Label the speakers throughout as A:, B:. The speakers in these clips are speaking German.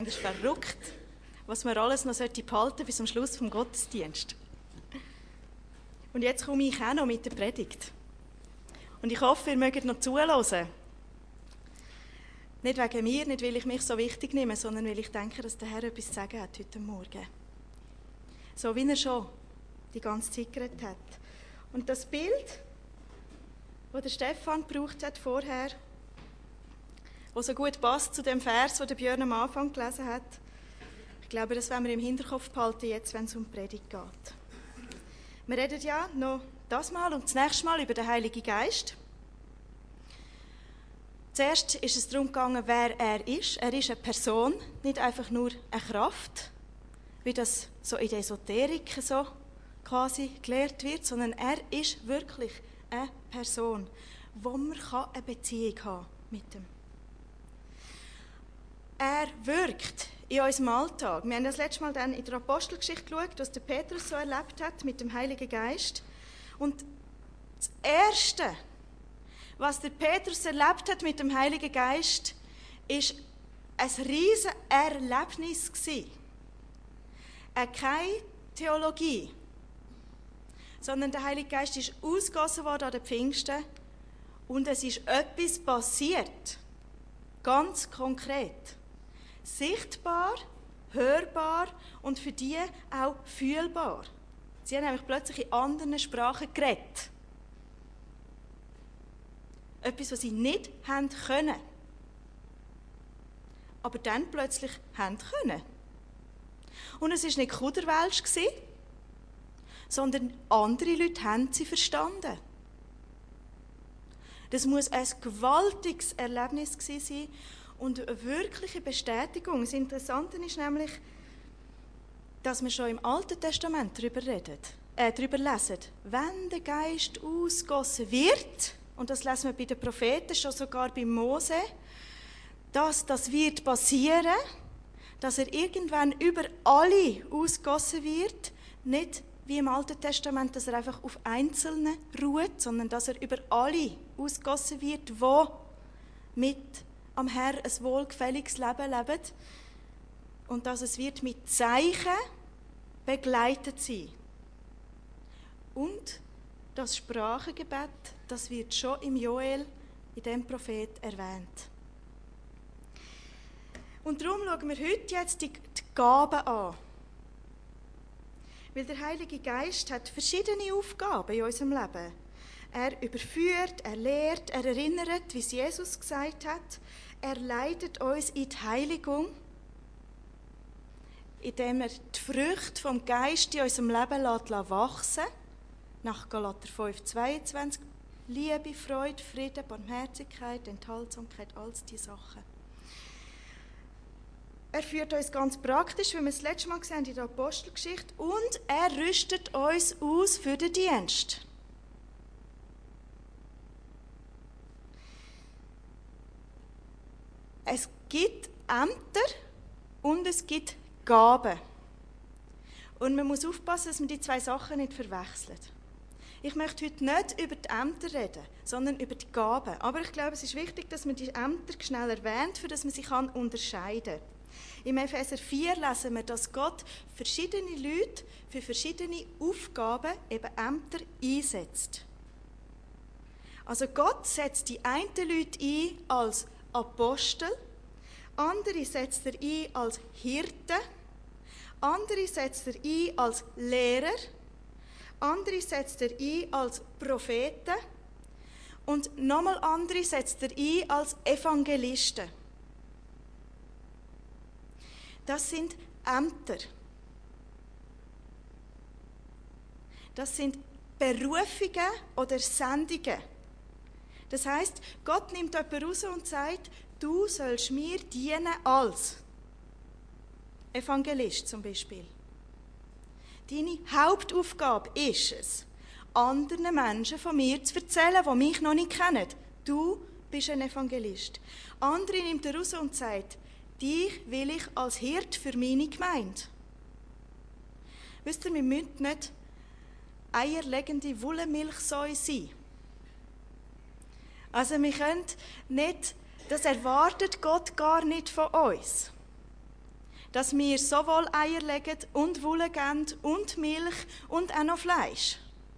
A: Das ist verrückt, was wir alles noch behalten sollte bis zum Schluss vom Gottesdienst. Und jetzt komme ich auch noch mit der Predigt. Und ich hoffe, ihr mögt noch zuhören. Nicht wegen mir, nicht weil ich mich so wichtig nehme, sondern weil ich denke, dass der Herr etwas zu sagen hat heute Morgen. So wie er schon die ganze Zeit geredet hat. Und das Bild, das der Stefan gebraucht hat vorher, das so gut passt zu dem Vers, den Björn am Anfang gelesen hat, ich glaube, das werden wir im Hinterkopf behalten, jetzt, wenn es um die Predigt geht. Wir reden ja noch das Mal und das nächste Mal über den Heiligen Geist. Zuerst ist es darum gegangen, wer er ist. Er ist eine Person, nicht einfach nur eine Kraft, wie das so in der Esoterik so quasi gelehrt wird, sondern er ist wirklich eine Person, wo man eine Beziehung haben mit ihm. Er wirkt in unserem Alltag. Wir haben das letzte Mal dann in der Apostelgeschichte geschaut, was der Petrus so erlebt hat mit dem Heiligen Geist. Und das Erste, was der Petrus erlebt hat mit dem Heiligen Geist, ist ein riesiges Erlebnis gewesen. Keine Theologie, sondern der Heilige Geist ist ausgegossen worden an den Pfingsten und es ist etwas passiert, ganz konkret. Sichtbar, hörbar und für die auch fühlbar. Sie haben nämlich plötzlich in anderen Sprachen geredet. Etwas, was sie nicht haben können. Aber dann plötzlich haben können. Und es war nicht Kuderwelsch, sondern andere Leute haben sie verstanden. Das muss ein gewaltiges Erlebnis gewesen sein und eine wirkliche Bestätigung. Das Interessante ist nämlich, dass wir schon im Alten Testament darüber lesen. Wenn der Geist ausgegossen wird, und das lesen wir bei den Propheten, schon sogar bei Mose, dass das wird passieren, dass er irgendwann über alle ausgegossen wird, nicht wie im Alten Testament, dass er einfach auf Einzelne ruht, sondern dass er über alle ausgegossen wird, die mit am Herrn ein wohlgefälliges Leben leben und dass es wird mit Zeichen begleitet sein. Und das Sprachengebet, das wird schon im Joel, in dem Prophet, erwähnt. Und darum schauen wir heute jetzt die Gaben an. Weil der Heilige Geist hat verschiedene Aufgaben in unserem Leben. Er überführt, er lehrt, er erinnert, wie es Jesus gesagt hat. Er leitet uns in die Heiligung, indem er die Früchte vom Geist in unserem Leben wachsen lässt. Nach Galater 5,22. Liebe, Freude, Frieden, Barmherzigkeit, Enthaltsamkeit, all diese Sachen. Er führt uns ganz praktisch, wie wir das letzte Mal gesehen haben in der Apostelgeschichte, und er rüstet uns aus für den Dienst. Es gibt Ämter und es gibt Gaben. Und man muss aufpassen, dass man die zwei Sachen nicht verwechselt. Ich möchte heute nicht über die Ämter reden, sondern über die Gaben. Aber ich glaube, es ist wichtig, dass man die Ämter schnell erwähnt, für dass man sie unterscheiden kann. Im Epheser 4 lesen wir, dass Gott verschiedene Leute für verschiedene Aufgaben, eben Ämter, einsetzt. Also Gott setzt die einen Leute ein als Apostel, andere setzt er ein als Hirten, andere setzt er ein als Lehrer, andere setzt er ein als Propheten und nochmal andere setzt er ein als Evangelisten. Das sind Ämter. Das sind Berufungen oder Sendungen. Das heisst, Gott nimmt jemanden raus und sagt, du sollst mir dienen als Evangelist zum Beispiel. Deine Hauptaufgabe ist es, anderen Menschen von mir zu erzählen, die mich noch nicht kennen. Du bist ein Evangelist. Andere nimmt er raus und sagt, dich will ich als Hirt für meine Gemeinde. Wisst ihr, wir müssen nicht eierlegende Wollmilchsäue sein. Also wir können nicht, das erwartet Gott gar nicht von uns. dass wir sowohl Eier legen und Wolle geben und Milch und auch noch Fleisch.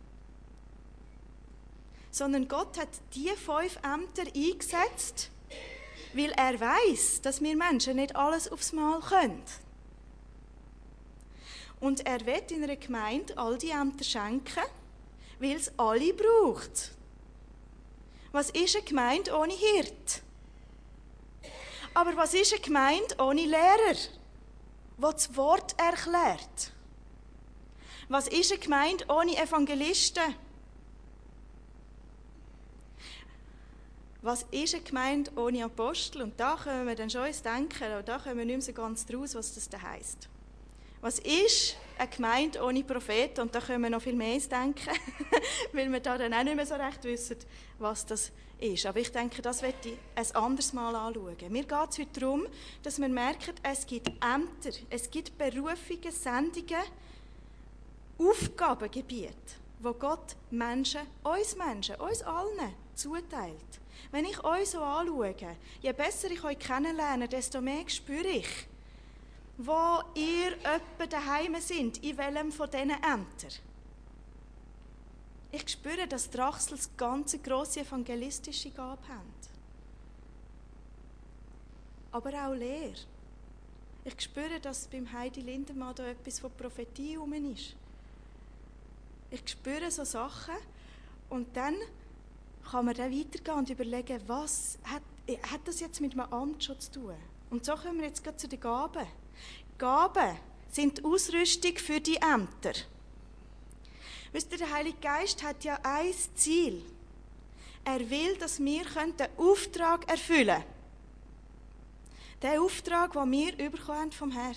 A: Sondern Gott hat diese 5 Ämter eingesetzt, weil er weiß, dass wir Menschen nicht alles aufs Mal können. Und er will in einer Gemeinde all die Ämter schenken, weil es alle braucht. Was ist eine Gemeinde ohne Hirt? Aber was ist eine Gemeinde ohne Lehrer, der das Wort erklärt? Was ist eine Gemeinde ohne Evangelisten? Was ist eine Gemeinde ohne Apostel? Und da können wir dann schon ins Denken, aber da kommen wir nicht mehr so ganz draus, was das da heisst. Was ist eine Gemeinde ohne Propheten? Und da können wir noch viel mehr ins Denken, weil wir da dann auch nicht mehr so recht wissen, was das ist. Aber ich denke, das möchte ich ein anderes Mal anschauen. Mir geht es heute darum, dass wir merken, es gibt Ämter, es gibt Berufungen, Sendungen, Aufgabengebiete, wo Gott uns allen zuteilt. Wenn ich euch so anschaue, je besser ich euch kennenlerne, desto mehr spüre ich, wo ihr etwa daheim sind, in welchem von diesen Ämtern. Ich spüre, dass die Rachsels ganz grosse evangelistische Gabe haben. Aber auch Lehre. Ich spüre, dass beim Heidi Lindemann da etwas von Prophetie herum ist. Ich spüre so Sachen und dann kann man dann weitergehen und überlegen, was hat das jetzt mit einem Amt schon zu tun? Und so kommen wir jetzt gerade zu den Gaben. Gaben sind die Ausrüstung für die Ämter. Wisst ihr, der Heilige Geist hat ja ein Ziel. Er will, dass wir den Auftrag erfüllen können. Den Auftrag, den wir bekommen haben vom Herrn.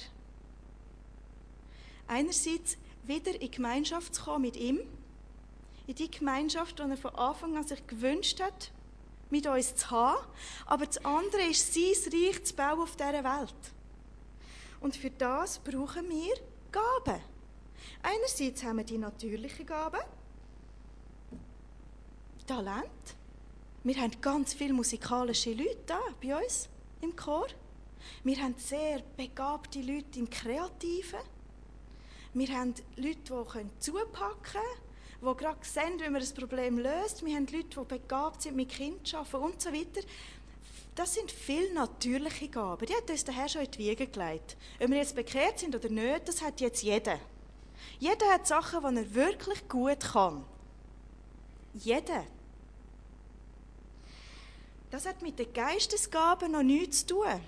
A: Einerseits wieder in Gemeinschaft zu kommen mit ihm, in die Gemeinschaft, die er von Anfang an sich gewünscht hat, mit uns zu haben. Aber das andere ist, sein Reich zu bauen auf dieser Welt. Und für das brauchen wir Gaben. Einerseits haben wir die natürlichen Gaben, Talent. Wir haben ganz viele musikalische Leute da bei uns im Chor. Wir haben sehr begabte Leute im Kreativen. Wir haben Leute, die zupacken können, die gerade sehen, wie man ein Problem löst. Wir haben Leute, die begabt sind mit Kindern arbeiten und so weiter. Das sind viele natürliche Gaben. Die hat uns der Herr schon in die Wiege gelegt. Ob wir jetzt bekehrt sind oder nicht, das hat jetzt jeder. Jeder hat Sachen, die er wirklich gut kann. Jeder. Das hat mit den Geistesgaben noch nichts zu tun.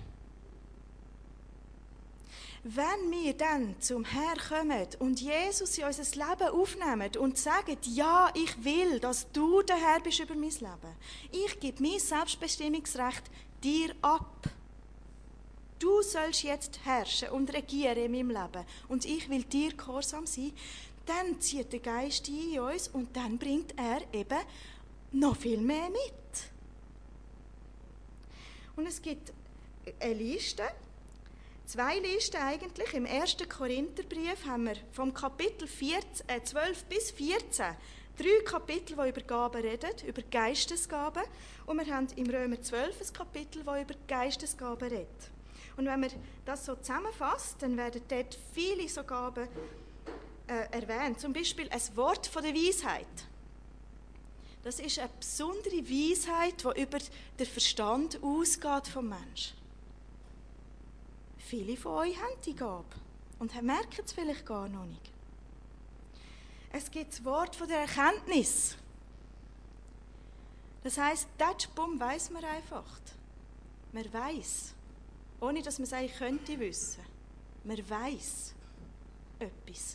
A: Wenn wir dann zum Herrn kommen und Jesus in unser Leben aufnehmen und sagen, ja, ich will, dass du der Herr bist über mein Leben. Ich gebe mein Selbstbestimmungsrecht dir ab. Du sollst jetzt herrschen und regieren in meinem Leben und ich will dir gehorsam sein. Dann zieht der Geist ein in uns und dann bringt er eben noch viel mehr mit. Und es gibt eine Liste, 2 Listen eigentlich. Im 1. Korintherbrief haben wir vom Kapitel 12 bis 14 3 Kapitel, die über Gaben reden, über Geistesgaben. Und wir haben im Römer 12 ein Kapitel, das über Geistesgaben redet. Und wenn man das so zusammenfasst, dann werden dort viele so Gaben erwähnt. Zum Beispiel ein Wort von der Weisheit. Das ist eine besondere Weisheit, die über den Verstand ausgeht vom Menschen. Viele von euch haben die Gabe und merken es vielleicht gar noch nicht. Es gibt das Wort von der Erkenntnis. Das heisst, bumm, weiss man einfach. Man weiss, ohne dass man es eigentlich könnte wissen. Man weiss etwas.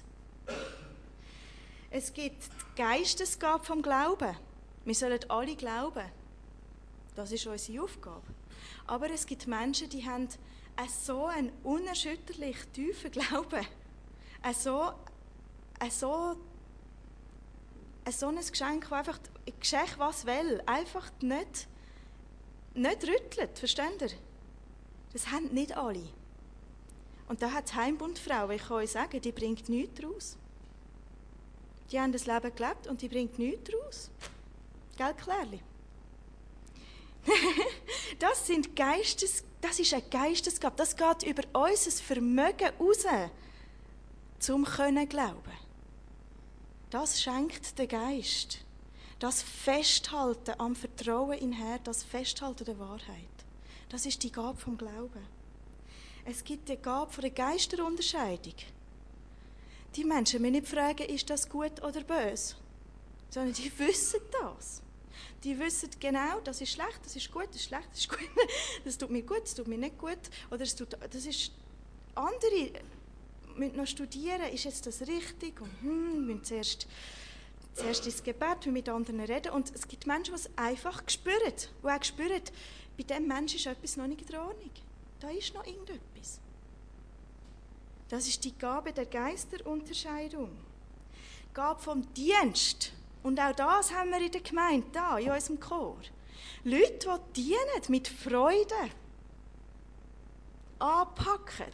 A: Es gibt die Geistesgabe vom Glauben. Wir sollen alle glauben. Das ist unsere Aufgabe. Aber es gibt Menschen, die haben so einen unerschütterlich tiefen Glauben. So ein Geschenk, das einfach, Geschenk was will, einfach nicht rüttelt, versteht ihr? Das haben nicht alle. Und da hat die Heimbundfrau, ich kann euch sagen, die bringt nichts raus. Die haben das Leben gelebt und die bringt nichts raus. Gell, Klärli? Das ist eine Geistesgabe. Das geht über unser Vermögen raus, zum können glauben. Das schenkt der Geist. Das Festhalten am Vertrauen in den Herrn, das Festhalten der Wahrheit. Das ist die Gabe vom Glauben. Es gibt die Gabe von der Geisterunterscheidung. Die Menschen müssen nicht fragen, ist das gut oder böse, sondern die wissen das. Die wissen genau, das ist schlecht, das ist gut, das ist schlecht, das ist gut, das tut mir gut, das tut mir nicht gut. Oder das ist andere müssen noch studieren, ist jetzt das richtig? Und müssen zuerst ins Gebet, mit anderen reden. Und es gibt Menschen, die es einfach spüren, die auch spüren, bei diesem Menschen ist etwas noch nicht in der Ordnung. Da ist noch irgendetwas. Das ist die Gabe der Geisterunterscheidung. Die Gabe vom Dienst. Und auch das haben wir in der Gemeinde, da, in unserem Chor. Leute, die dienen mit Freude, anpacken,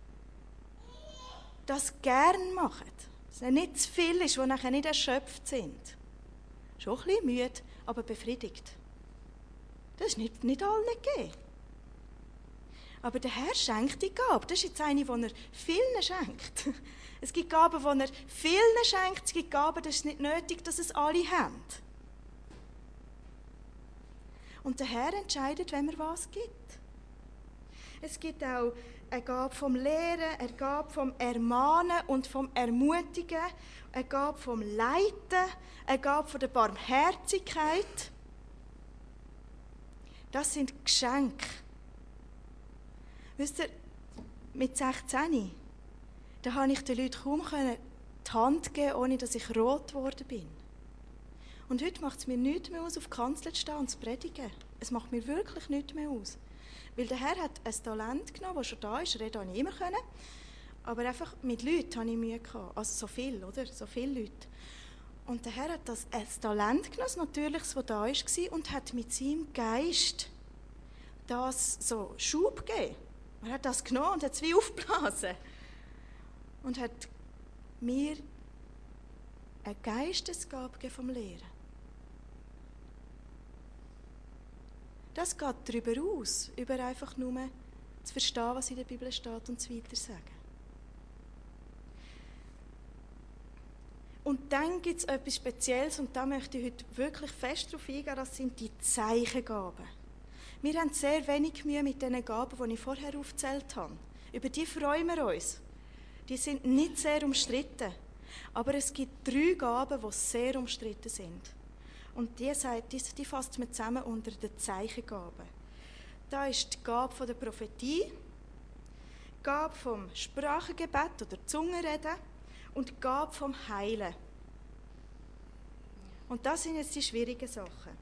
A: das gern machen, dass es nicht zu viel ist, die nachher nicht erschöpft sind. Schon ein bisschen müde, aber befriedigt. Das ist nicht allen gegeben. Aber der Herr schenkt die Gabe. Das ist jetzt eine, die er vielen schenkt. Es gibt Gaben, die er vielen schenkt. Es gibt Gaben, das ist nicht nötig, dass es alle haben. Und der Herr entscheidet, wem er was gibt. Es gibt auch eine Gabe vom Lehren, eine Gabe vom Ermahnen und vom Ermutigen, eine Gabe vom Leiten, eine Gabe von der Barmherzigkeit. Das sind Geschenke. Wisst ihr, mit 16, da konnte ich den Leuten kaum die Hand geben, ohne dass ich rot geworden bin. Und heute macht es mir nichts mehr aus, auf die Kanzel zu stehen und zu predigen. Es macht mir wirklich nichts mehr aus. Weil der Herr hat ein Talent genommen, das schon da ist, reden konnte ich immer können. Aber einfach mit Leuten hatte ich Mühe gehabt. Also so viel, oder? So viele Leute. Und der Herr hat ein Talent genommen, das Natürliches, das da war, und hat mit seinem Geist das so Schub gegeben. Er hat das genommen und hat es wie aufgeblasen. Und hat mir eine Geistesgabe gegeben vom Lehren. Das geht darüber aus, über einfach nur zu verstehen, was in der Bibel steht und zu weitersagen. Und dann gibt es etwas Spezielles, und da möchte ich heute wirklich fest darauf eingehen, das sind die Zeichengaben. Wir haben sehr wenig Mühe mit den Gaben, die ich vorher aufgezählt habe. Über die freuen wir uns. Die sind nicht sehr umstritten. Aber es gibt 3 Gaben, die sehr umstritten sind. Und die fasst man zusammen unter den Zeichengaben. Da ist die Gabe der Prophetie, die Gabe vom Sprachengebet oder Zungenreden und die Gabe vom Heilen. Und das sind jetzt die schwierigen Sachen.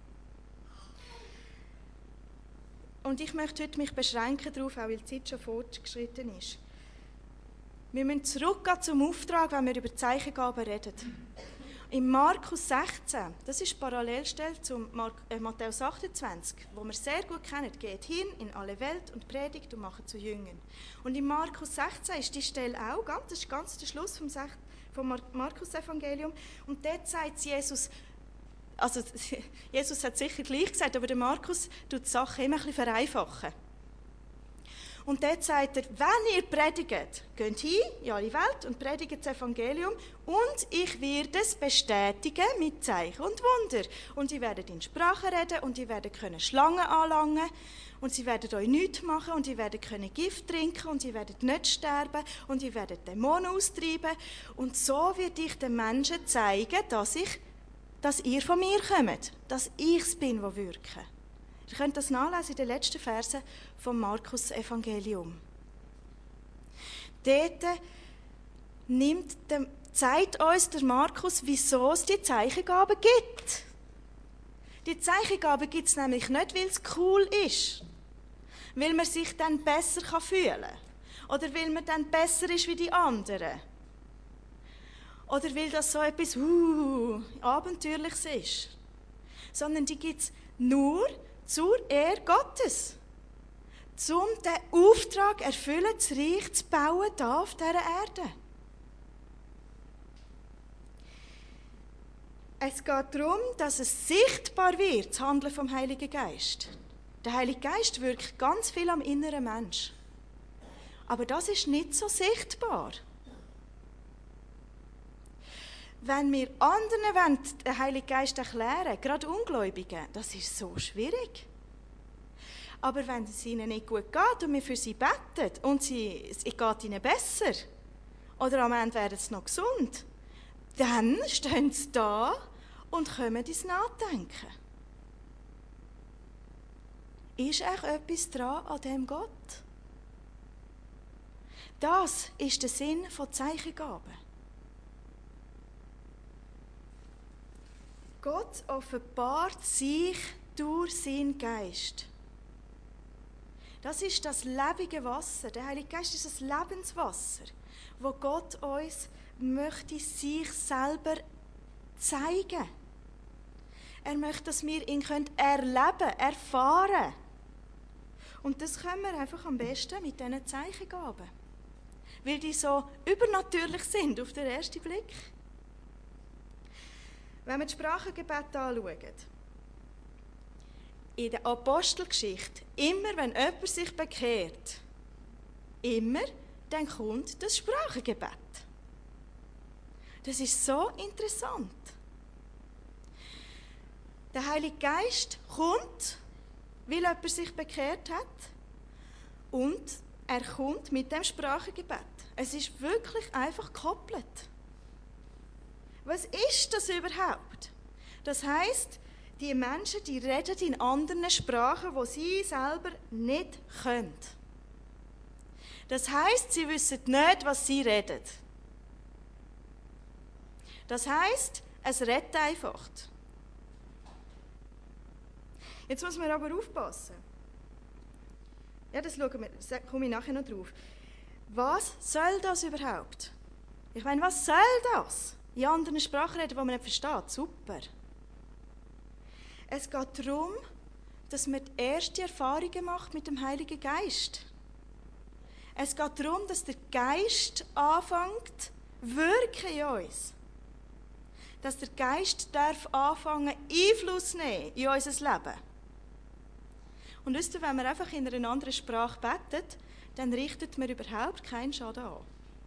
A: Und ich möchte heute mich beschränken darauf, auch weil die Zeit schon fortgeschritten ist. Wir müssen zurückgehen zum Auftrag, wenn wir über Zeichengaben reden. In Markus 16, das ist Parallelstelle zum Matthäus 28, wo wir sehr gut kennen, geht hin in alle Welt und predigt und macht zu Jüngern. Und in Markus 16 ist die Stelle auch, das ist ganz der Schluss vom Markus-Evangelium, und dort sagt Jesus, also Jesus hat sicher gleich gesagt, aber der Markus tut die Sache immer ein bisschen vereinfachen. Und dort sagt er, wenn ihr predigt, geht hin in alle Welt und predigt das Evangelium und ich werde es bestätigen mit Zeichen und Wunder. Und ihr werdet in Sprachen reden und ihr werdet können Schlangen anlangen und sie werden euch nichts machen und ihr werdet können Gift trinken und ihr werdet nicht sterben und ihr werdet Dämonen austreiben. Und so werde ich den Menschen zeigen, dass ihr von mir kommt, dass ich es bin, der wirke. Ihr könnt das nachlesen in den letzten Versen vom Markus-Evangelium. Dort zeigt uns der Markus, wieso es die Zeichengaben gibt. Die Zeichengaben gibt es nämlich nicht, weil es cool ist, weil man sich dann besser fühlen kann oder weil man dann besser ist wie die anderen oder weil das so etwas Abenteuerliches ist, sondern die gibt es nur zur Ehre Gottes, um den Auftrag erfüllen, das Reich zu bauen hier auf dieser Erde. Es geht darum, dass es sichtbar wird, das Handeln vom Heiligen Geist. Der Heilige Geist wirkt ganz viel am inneren Mensch. Aber das ist nicht so sichtbar. Wenn wir anderen den Heiligen Geist erklären, gerade Ungläubigen, das ist so schwierig. Aber wenn es ihnen nicht gut geht und wir für sie beten und es geht ihnen besser oder am Ende werden sie noch gesund, dann stehen sie da und kommen ins Nachdenken. Ist echt etwas dran an dem Gott? Das ist der Sinn von Zeichengaben. Gott offenbart sich durch seinen Geist. Das ist das lebendige Wasser. Der Heilige Geist ist das Lebenswasser, wo Gott uns möchte sich selber zeigen. Er möchte, dass wir ihn erleben, erfahren. Und das können wir einfach am besten mit diesen Zeichengaben. Weil die so übernatürlich sind auf den ersten Blick. Wenn wir das Sprachengebet anschauen, in der Apostelgeschichte, immer wenn jemand sich bekehrt, dann kommt das Sprachengebet. Das ist so interessant. Der Heilige Geist kommt, weil jemand sich bekehrt hat, und er kommt mit dem Sprachengebet. Es ist wirklich einfach gekoppelt. Was ist das überhaupt? Das heisst, die Menschen, die reden in anderen Sprachen, die sie selber nicht können. Das heisst, sie wissen nicht, was sie reden. Das heisst, es redet einfach. Jetzt muss man aber aufpassen. Ja, das schauen wir, da komme ich nachher noch drauf. Was soll das überhaupt? Ich meine, was soll das? In anderen Sprachen reden, die man nicht versteht. Super. Es geht darum, dass man die erste Erfahrungen macht mit dem Heiligen Geist. Es geht darum, dass der Geist anfängt, wirken in uns. Dass der Geist darf anfangen, Einfluss nehmen in unser Leben. Und wisst ihr, wenn man einfach in einer anderen Sprache betet, dann richtet man überhaupt keinen Schaden an.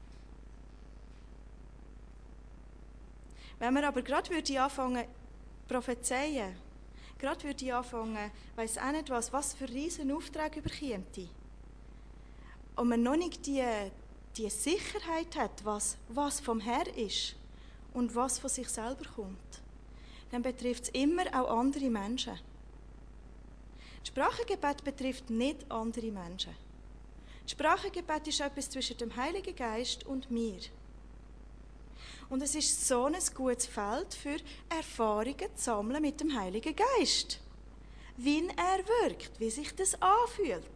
A: Wenn man aber gerade anfangen prophezeien, gerade anfangen, weiss auch nicht was für riesen Aufträge überkäme, und man noch nicht die Sicherheit hat, was vom Herr ist und was von sich selber kommt, dann betrifft es immer auch andere Menschen. Das Sprachengebet betrifft nicht andere Menschen. Das Sprachengebet ist etwas zwischen dem Heiligen Geist und mir. Und es ist so ein gutes Feld für Erfahrungen zu sammeln mit dem Heiligen Geist. Wie er wirkt, wie sich das anfühlt.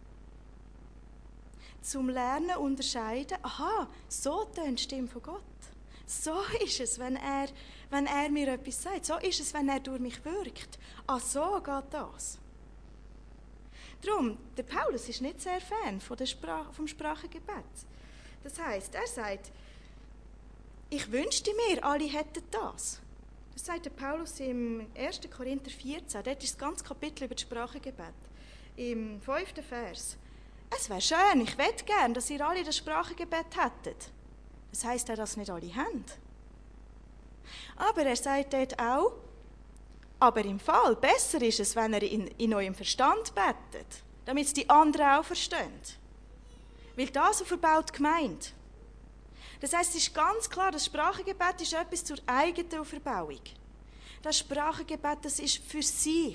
A: Zum Lernen unterscheiden, aha, so tönt die Stimme von Gott. So ist es, wenn er mir etwas sagt. So ist es, wenn er durch mich wirkt. Ah, so geht das. Darum, der Paulus ist nicht sehr Fan vom Sprachengebet. Das heisst, er sagt, ich wünschte mir, alle hätten das. Das sagt der Paulus im 1. Korinther 14. Dort ist das ganze Kapitel über das Sprachengebet. Im 5. Vers. Es wäre schön, ich möchte gern, dass ihr alle das Sprachengebet hättet. Das heisst auch, dass nicht alle haben. Aber er sagt dort auch, aber im Fall, besser ist es, wenn ihr in eurem Verstand betet, damit es die anderen auch verstehen. Weil das verbaut gemeint. Das heisst, es ist ganz klar, das Sprachengebet ist etwas zur eigenen Auferbauung. Das Sprachengebet, das ist für sich.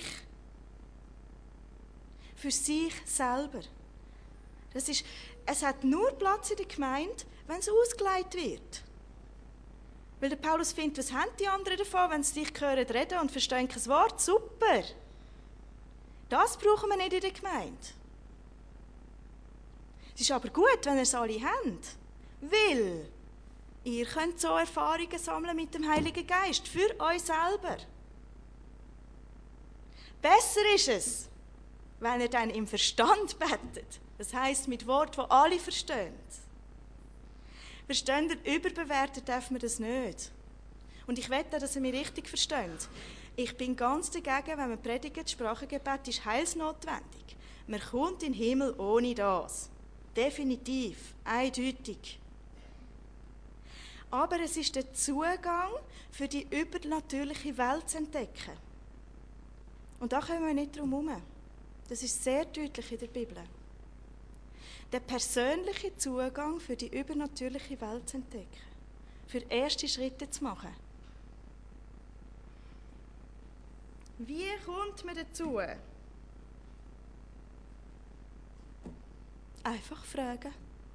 A: Für sich selber. Es hat nur Platz in der Gemeinde, wenn es ausgelegt wird. Weil der Paulus findet, was haben die anderen davon, wenn sie dich hören reden und verstehen kein Wort? Super! Das brauchen wir nicht in der Gemeinde. Es ist aber gut, wenn ihr es alle habt. Weil ihr könnt so Erfahrungen sammeln mit dem Heiligen Geist, für euch selber. Besser ist es, wenn ihr dann im Verstand betet. Das heisst, mit Worten, die alle verstehen. Versteht ihr, überbewerten darf man das nicht. Und ich wette, dass ihr mich richtig versteht. Ich bin ganz dagegen, wenn man predigt, das Sprachengebet ist heilsnotwendig. Man kommt in den Himmel ohne das. Definitiv, eindeutig. Aber es ist der Zugang, für die übernatürliche Welt zu entdecken. Und da kommen wir nicht drum herum. Das ist sehr deutlich in der Bibel. Der persönliche Zugang für die übernatürliche Welt zu entdecken. Für erste Schritte zu machen. Wie kommt man dazu? Einfach fragen.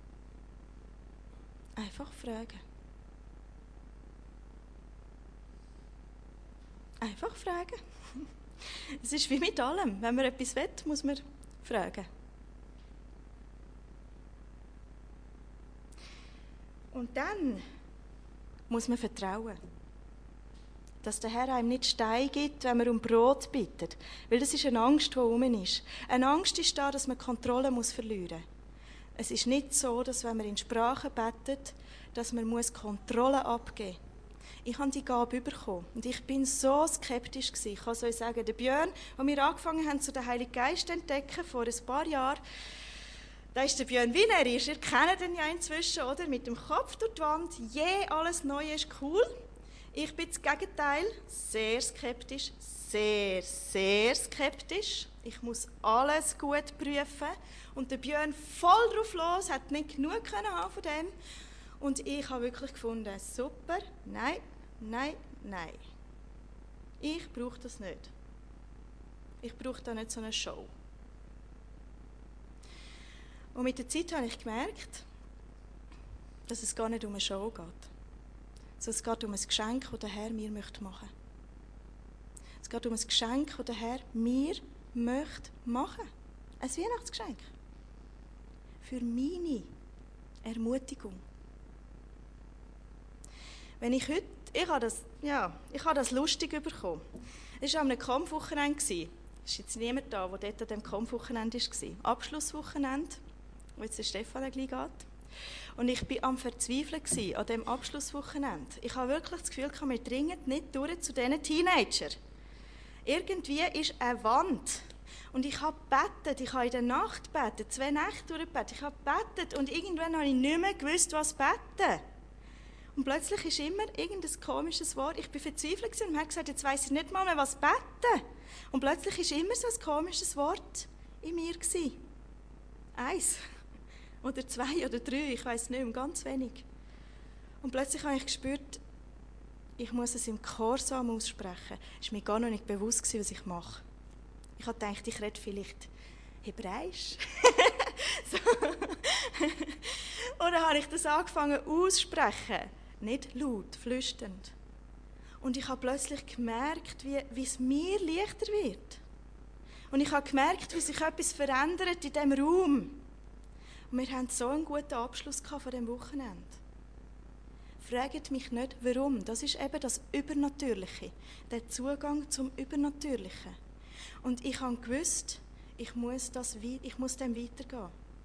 A: Einfach fragen. Einfach fragen. Es ist wie mit allem. Wenn man etwas will, muss man fragen. Und dann muss man vertrauen, dass der Herr einem nicht Stein gibt, wenn man um Brot bittet. Weil das ist eine Angst, die herum ist. Eine Angst ist da, dass man Kontrolle verlieren muss. Es ist nicht so, dass wenn man in Sprache betet, dass man Kontrolle abgeben muss. Ich habe die Gabe bekommen und ich bin so skeptisch gewesen. Ich kann es euch sagen, der Björn, als wir angefangen haben, zu den Heiligen Geist zu entdecken, vor ein paar Jahren, da ist der Björn, wie er ist. Ihr kennt ihn ja inzwischen, oder? Mit dem Kopf durch die Wand, alles Neue ist cool. Ich bin das Gegenteil, sehr skeptisch, sehr, sehr skeptisch. Ich muss alles gut prüfen. Und der Björn voll drauf los, hat nicht genug können haben von dem. Und ich habe wirklich gefunden, super, nein, nein, nein. Ich brauche das nicht. Ich brauche da nicht so eine Show. Und mit der Zeit habe ich gemerkt, dass es gar nicht um eine Show geht. Sondern es geht um ein Geschenk, das der Herr mir machen möchte. Es geht um ein Geschenk, das der Herr mir machen möchte. Ein Weihnachtsgeschenk. Für meine Ermutigung. Wenn ich heute, ich habe das lustig bekommen. Es war an einem Kampfwochenende. Es ist jetzt niemand da, der dort an diesem Kampfwochenende war. Abschlusswochenende, wo jetzt der Stefan gleich geht. Und ich war am Verzweifeln an diesem Abschlusswochenende. Ich habe wirklich das Gefühl, wir dringen nicht durch zu diesen Teenagern. Irgendwie ist eine Wand. Und ich habe gebetet, ich habe in der Nacht gebetet, 2 Nächte durchgebetet. Ich habe gebetet und irgendwann habe ich nicht mehr gewusst, was beten. Und plötzlich ist immer irgendein komisches Wort. Ich war verzweifelt und habe gesagt, jetzt weiss ich nicht mal mehr, was beten. Und plötzlich war immer so ein komisches Wort in mir. 1 oder 2 oder 3, ich weiss nicht mehr, ganz wenig. Und plötzlich habe ich gespürt, ich muss es im Gehorsam aussprechen. Es war mir gar noch nicht bewusst, was ich mache. Ich habe gedacht, ich rede vielleicht Hebräisch. Und dann habe ich das angefangen auszusprechen. Nicht laut, flüsternd. Und ich habe plötzlich gemerkt, wie es mir leichter wird. Und ich habe gemerkt, wie sich etwas verändert in diesem Raum. Und wir hatten so einen guten Abschluss von diesem Wochenende. Fragt mich nicht, warum. Das ist eben das Übernatürliche. Der Zugang zum Übernatürlichen. Und ich habe gewusst, ich muss dem weitergehen.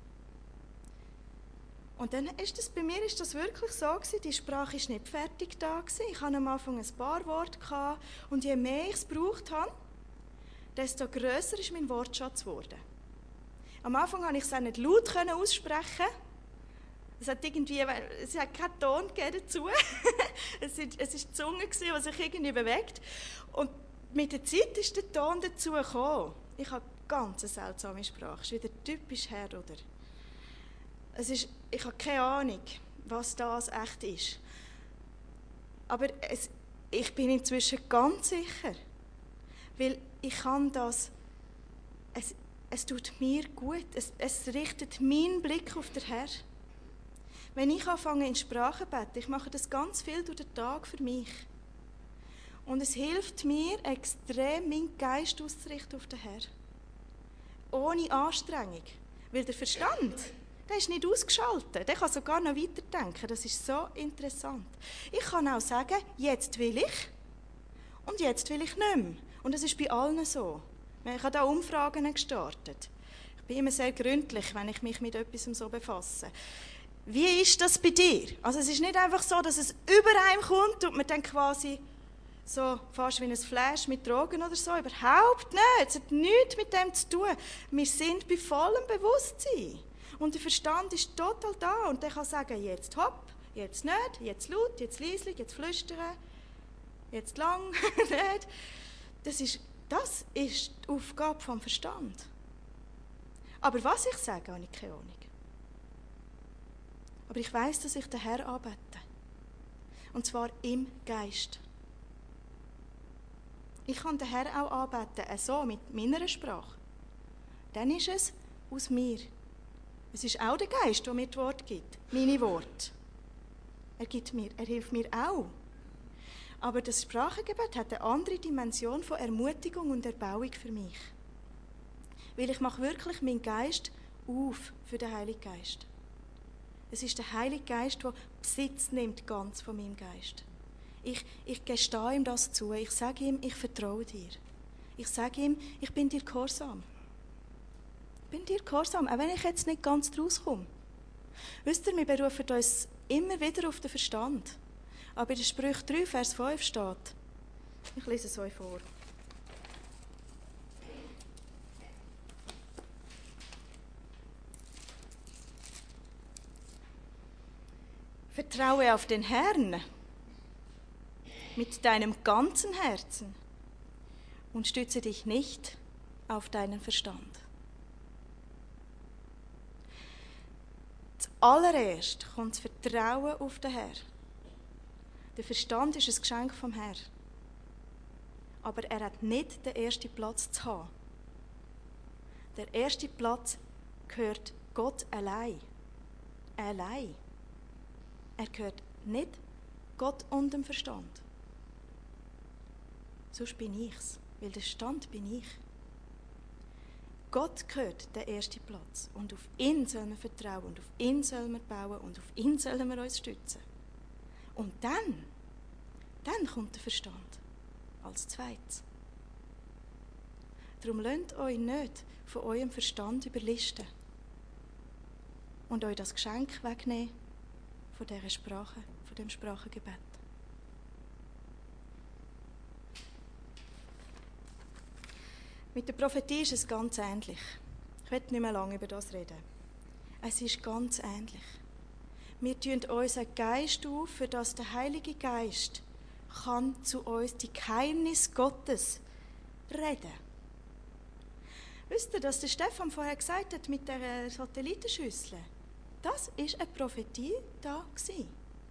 A: Und dann ist das, bei mir ist das wirklich so gewesen, die Sprache war nicht fertig da gewesen. Ich hatte am Anfang ein paar Worte gehabt, und je mehr ich es gebraucht habe, desto grösser ist mein Wortschatz geworden. Am Anfang konnte ich es auch nicht laut aussprechen. Es hat keinen Ton dazu. Es war die Zunge, die sich irgendwie bewegt. Und mit der Zeit ist der Ton dazu gekommen. Ich habe ganz eine seltsame Sprache. Es ist wieder typisch Herr, oder? Ich habe keine Ahnung, was das echt ist. Aber ich bin inzwischen ganz sicher. Weil ich kann das... Es tut mir gut. Es richtet meinen Blick auf den Herr. Wenn ich anfange in Sprache zu beten, ich mache das ganz viel durch den Tag für mich. Und es hilft mir extrem, meinen Geist auszurichten auf den Herr. Ohne Anstrengung. Weil der Verstand, der ist nicht ausgeschaltet. Der kann sogar noch weiterdenken. Das ist so interessant. Ich kann auch sagen, jetzt will ich und jetzt will ich nicht mehr. Und das ist bei allen so. Ich habe da Umfragen gestartet. Ich bin immer sehr gründlich, wenn ich mich mit etwas so befasse. Wie ist das bei dir? Also es ist nicht einfach so, dass es über einem kommt und man dann quasi so fast wie ein Flash mit Drogen oder so. Überhaupt nicht. Es hat nichts mit dem zu tun. Wir sind bei vollem Bewusstsein. Und der Verstand ist total da. Und der kann sagen, jetzt hopp, jetzt nicht, jetzt laut, jetzt leislich, jetzt flüstern, jetzt lang, nicht. Das ist die Aufgabe vom Verstand. Aber was ich sage, habe ich keine Ahnung. Aber ich weiss, dass ich den Herrn anbete. Und zwar im Geist. Ich kann den Herrn auch anbeten, so mit meiner Sprache. Dann ist es aus mir. Es ist auch der Geist, der mir die Worte gibt. Meine Worte. Er hilft mir auch. Aber das Sprachengebet hat eine andere Dimension von Ermutigung und Erbauung für mich. Weil ich mache wirklich meinen Geist auf für den Heiligen Geist. Es ist der Heilige Geist, der Besitz nimmt ganz von meinem Geist. Ich gestehe ihm das zu. Ich sage ihm, ich vertraue dir. Ich sage ihm, ich bin dir gehorsam. Ich bin dir gehorsam, auch wenn ich jetzt nicht ganz draus komme. Wisst ihr, wir berufen uns immer wieder auf den Verstand. Aber in Sprüche 3, Vers 5 steht, ich lese es euch vor. Vertraue auf den Herrn mit deinem ganzen Herzen und stütze dich nicht auf deinen Verstand. Zuallererst kommt das Vertrauen auf den Herrn. Der Verstand ist ein Geschenk vom Herrn. Aber er hat nicht den ersten Platz zu haben. Der erste Platz gehört Gott allein. Allein. Er gehört nicht Gott und dem Verstand. Sonst bin ich's, weil der Verstand bin ich. Gott gehört der erste Platz und auf ihn sollen wir vertrauen und auf ihn sollen wir bauen und auf ihn sollen wir uns stützen. Und dann kommt der Verstand als zweites. Darum lasst euch nicht von eurem Verstand überlisten und euch das Geschenk wegnehmen von dieser Sprache, von dem Sprachengebet. Mit der Prophetie ist es ganz ähnlich. Ich will nicht mehr lange über das reden. Es ist ganz ähnlich. Wir tun unseren Geist auf, für dass der Heilige Geist kann zu uns die Geheimnisse Gottes reden. Wisst ihr, dass der Stefan vorher gesagt hat mit der Satellitenschüssel? Das war eine Prophetie da gewesen.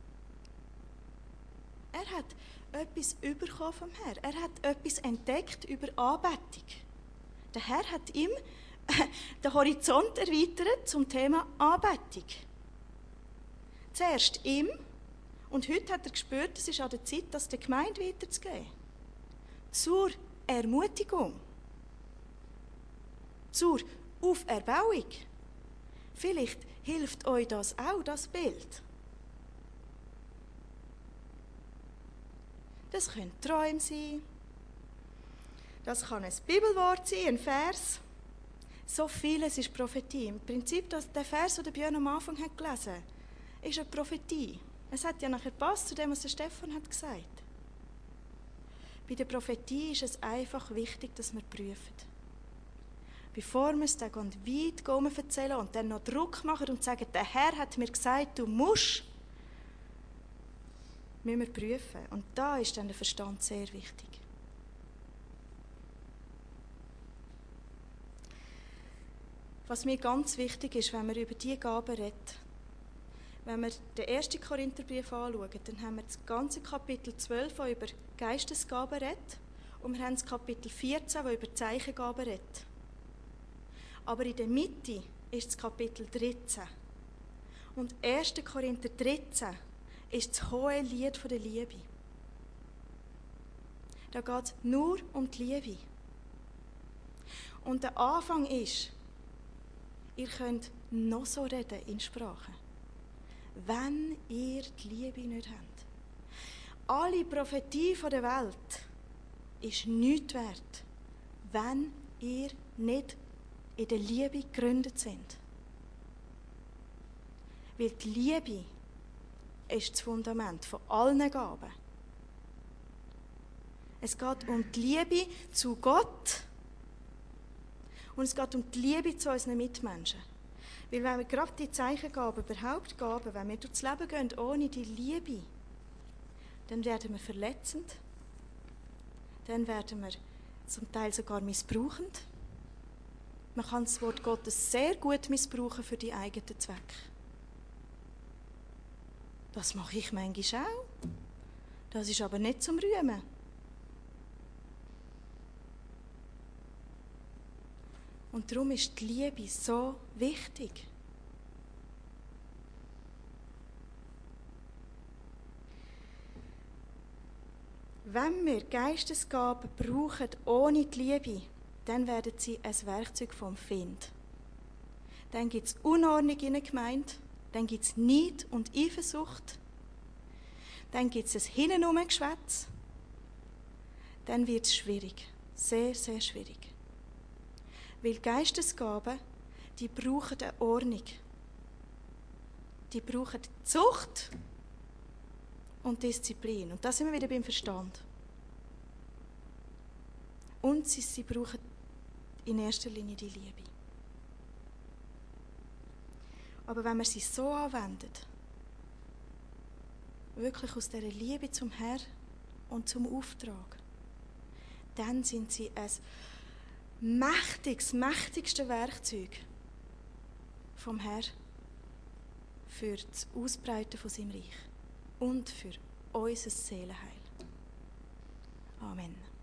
A: Er hat etwas bekommen vom Herrn. Er hat etwas entdeckt über Anbetung. Der Herr hat ihm den Horizont erweitert zum Thema Anbetung. Zuerst ihm, und heute hat er gespürt, es ist an der Zeit, das der Gemeinde weiterzugeben. Zur Ermutigung. Zur Auferbauung. Vielleicht hilft euch das auch, das Bild. Das können Träume sein. Das kann ein Bibelwort sein, ein Vers. So vieles ist Prophetie. Im Prinzip, der Vers, den Björn am Anfang hat gelesen, ist eine Prophetie. Es hat ja nachher gepasst zu dem, was der Stefan hat gesagt. Bei der Prophetie ist es einfach wichtig, dass wir prüfen. Bevor wir es dann weit erzählen und dann noch Druck machen und sagen, der Herr hat mir gesagt, du musst, müssen wir prüfen. Und da ist dann der Verstand sehr wichtig. Was mir ganz wichtig ist, wenn wir über diese Gaben reden, wenn wir den 1. Korintherbrief anschauen, dann haben wir das ganze Kapitel 12, das über Geistesgaben redet, und wir haben das Kapitel 14, das über Zeichengaben redet. Aber in der Mitte ist das Kapitel 13. Und 1. Korinther 13 ist das hohe Lied der Liebe. Da geht es nur um die Liebe. Und der Anfang ist, ihr könnt noch so reden in Sprache, wenn ihr die Liebe nicht habt. Alle Prophetie der Welt ist nichts wert, wenn ihr nicht in der Liebe gegründet sind. Weil die Liebe ist das Fundament von allen Gaben. Es geht um die Liebe zu Gott und es geht um die Liebe zu unseren Mitmenschen. Weil wenn wir gerade die Zeichengaben, überhaupt Gaben, wenn wir durchs Leben gehen ohne die Liebe, dann werden wir verletzend, dann werden wir zum Teil sogar missbrauchend. Man kann das Wort Gottes sehr gut missbrauchen für die eigenen Zwecke. Das mache ich manchmal auch. Das ist aber nicht zum Rühmen. Und darum ist die Liebe so wichtig. Wenn wir Geistesgaben brauchen ohne die Liebe, dann werden sie ein Werkzeug vom Feind. Dann gibt es Unordnung in der Gemeinde, dann gibt es Neid und Eifersucht, dann gibt es ein Hintenumgeschwätz, dann wird es schwierig, sehr, sehr schwierig. Weil Geistesgaben, die brauchen eine Ordnung. Die brauchen Zucht und Disziplin. Und da sind wir wieder beim Verstand. Und sie brauchen in erster Linie die Liebe. Aber wenn wir sie so anwenden, wirklich aus dieser Liebe zum Herrn und zum Auftrag, dann sind sie ein mächtigste Werkzeug vom Herrn für das Ausbreiten von seinem Reich und für unser Seelenheil. Amen.